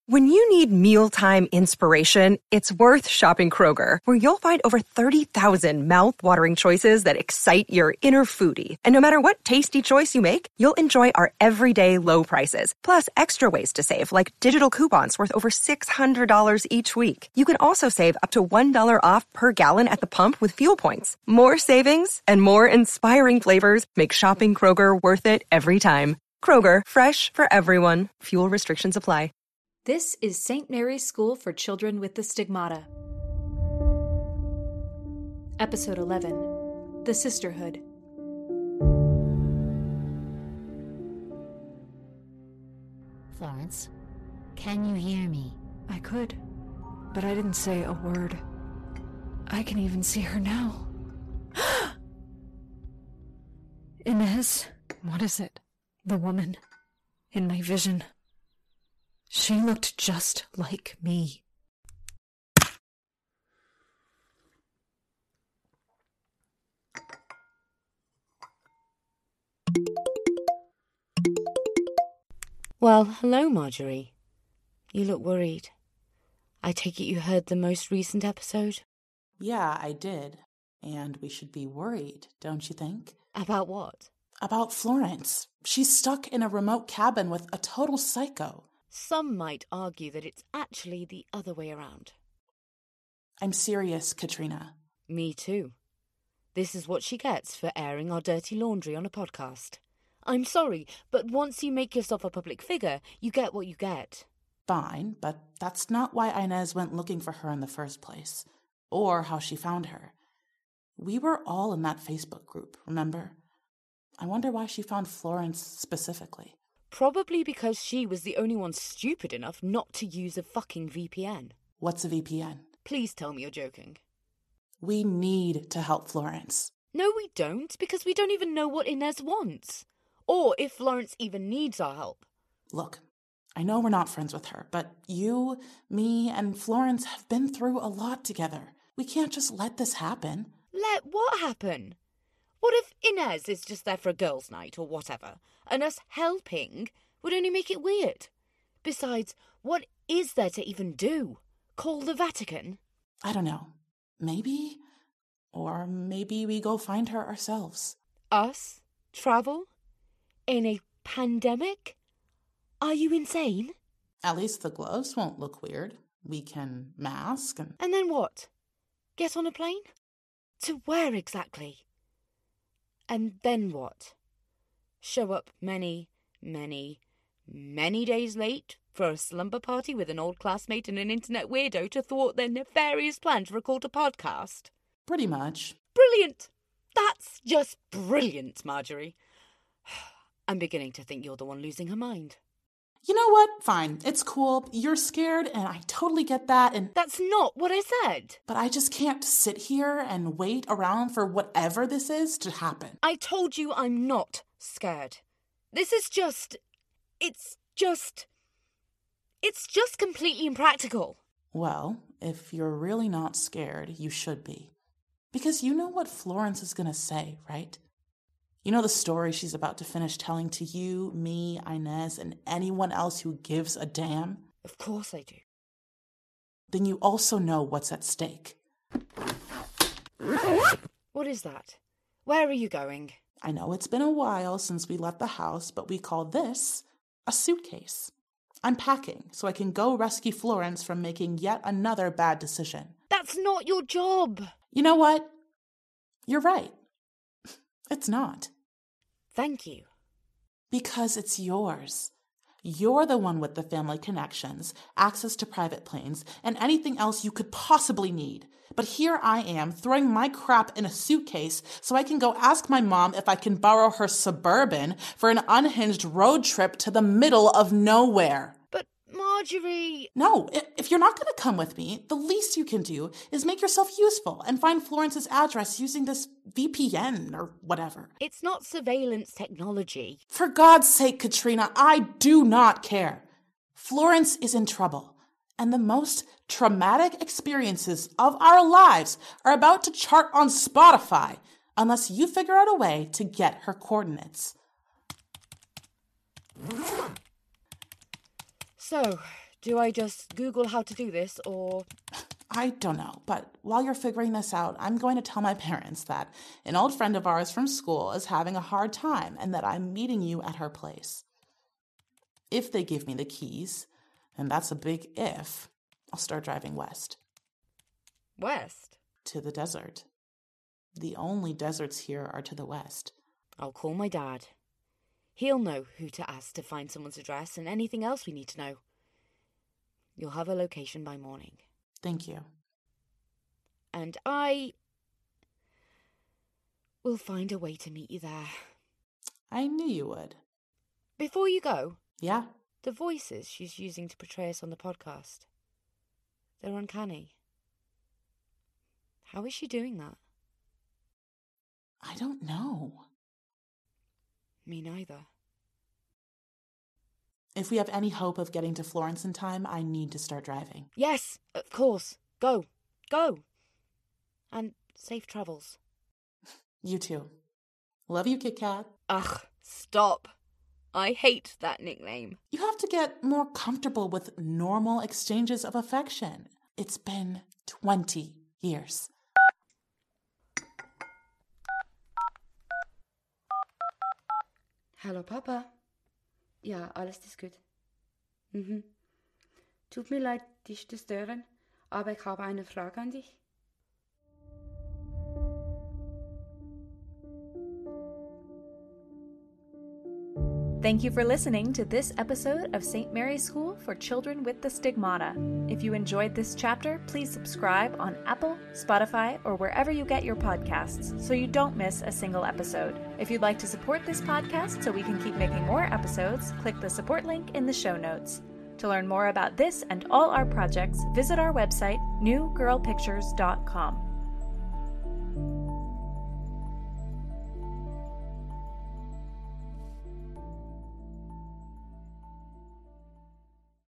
When you need mealtime inspiration, it's worth shopping Kroger, where you'll find over 30,000 mouth-watering choices that excite your inner foodie. And no matter what tasty choice you make, you'll enjoy our everyday low prices, plus extra ways to save, like digital coupons worth over $600 each week. You can also save up to $1 off per gallon at the pump with fuel points. More savings and more inspiring flavors make shopping Kroger worth it every time. Kroger, fresh for everyone. Fuel restrictions apply. This is St. Mary's School for Children with the Stigmata. Episode 11, The Sisterhood. Florence, can you hear me? I could, but I didn't say a word. I can even see her now. Inez, what is it? The woman in my vision. She looked just like me. Well, hello, Marjorie. You look worried. I take it you heard the most recent episode? Yeah, I did. And we should be worried, don't you think? About what? About Florence. She's stuck in a remote cabin with a total psycho. Some might argue that it's actually the other way around. I'm serious, Katrina. Me too. This is what she gets for airing our dirty laundry on a podcast. I'm sorry, but once you make yourself a public figure, you get what you get. Fine, but that's not why Inez went looking for her in the first place, or how she found her. We were all in that Facebook group, remember? I wonder why she found Florence specifically. Probably because she was the only one stupid enough not to use a fucking VPN. What's a VPN? Please tell me you're joking. We need to help Florence. No, we don't, because we don't even know what Inez wants. Or if Florence even needs our help. Look, I know we're not friends with her, but you, me, and Florence have been through a lot together. We can't just let this happen. Let what happen? What if Inez is just there for a girls' night or whatever, and us helping would only make it weird? Besides, what is there to even do? Call the Vatican? I don't know. Maybe? Or maybe we go find her ourselves. Us? Travel? In a pandemic? Are you insane? At least the gloves won't look weird. We can mask and... And then what? Get on a plane? To where exactly? And then what? Show up many days late for a slumber party with an old classmate and an internet weirdo to thwart their nefarious plan to record a podcast? Pretty much. Brilliant! That's just brilliant, Marjorie. I'm beginning to think you're the one losing her mind. You know what? Fine. It's cool. You're scared, and I totally get that, and... That's not what I said. But I just can't sit here and wait around for whatever this is to happen. I told you I'm not scared. This is just... It's just completely impractical. Well, if you're really not scared, you should be. Because you know what Florence is going to say, right? You know the story she's about to finish telling to you, me, Inez, and anyone else who gives a damn? Of course I do. Then you also know what's at stake. What is that? Where are you going? I know it's been a while since we left the house, but we call this a suitcase. I'm packing so I can go rescue Florence from making yet another bad decision. That's not your job. You know what? You're right. It's not. Thank you. Because it's yours. You're the one with the family connections, access to private planes, and anything else you could possibly need. But here I am, throwing my crap in a suitcase so I can go ask my mom if I can borrow her Suburban for an unhinged road trip to the middle of nowhere. But Marjorie... No, if you're not going to come with me, the least you can do is make yourself useful and find Florence's address using this VPN or whatever. It's not surveillance technology. For God's sake, Katrina, I do not care. Florence is in trouble, and the most traumatic experiences of our lives are about to chart on Spotify unless you figure out a way to get her coordinates. So, Do I just Google how to do this, or... I don't know, but while you're figuring this out, I'm going to tell my parents that an old friend of ours from school is having a hard time and that I'm meeting you at her place. If they give me the keys, and that's a big if, I'll start driving west. West? To the desert. The only deserts here are to the west. I'll call my dad. He'll know who to ask to find someone's address and anything else we need to know. You'll have a location by morning. Thank you. And I will find a way to meet you there. I knew you would. Before you go... Yeah? The voices she's using to portray us on the podcast, they're uncanny. How is she doing that? I don't know. Me neither. If we have any hope of getting to Florence in time, I need to start driving. Yes, of course. Go. Go. And safe travels. You too. Love you, Kit Kat. Ugh, stop. I hate that nickname. You have to get more comfortable with normal exchanges of affection. It's been 20 years. Hallo Papa. Ja, alles ist gut. Tut mir leid, dich zu stören, aber ich habe eine Frage an dich. Thank you for listening to this episode of St. Mary's School for Children with the Stigmata. If you enjoyed this chapter, please subscribe on Apple, Spotify, or wherever you get your podcasts so you don't miss a single episode. If you'd like to support this podcast so we can keep making more episodes, click the support link in the show notes. To learn more about this and all our projects, visit our website, newgirlpictures.com.